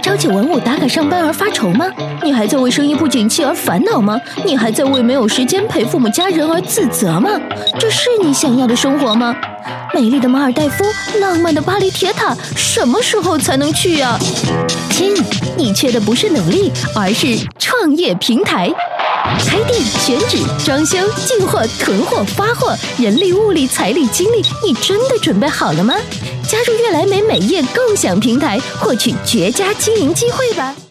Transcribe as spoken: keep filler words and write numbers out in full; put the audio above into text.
朝九晚五打卡上班而发愁吗？你还在为生意不景气而烦恼吗？你还在为没有时间陪父母家人而自责吗？这是你想要的生活吗？美丽的马尔代夫，浪漫的巴黎铁塔，什么时候才能去啊？亲，你缺的不是努力，而是创业平台。开店、选址、装修、进货、囤货、发货，人力、物力、财力、精力，你真的准备好了吗？加入悦来美美业共享平台，获取绝佳经营机会吧！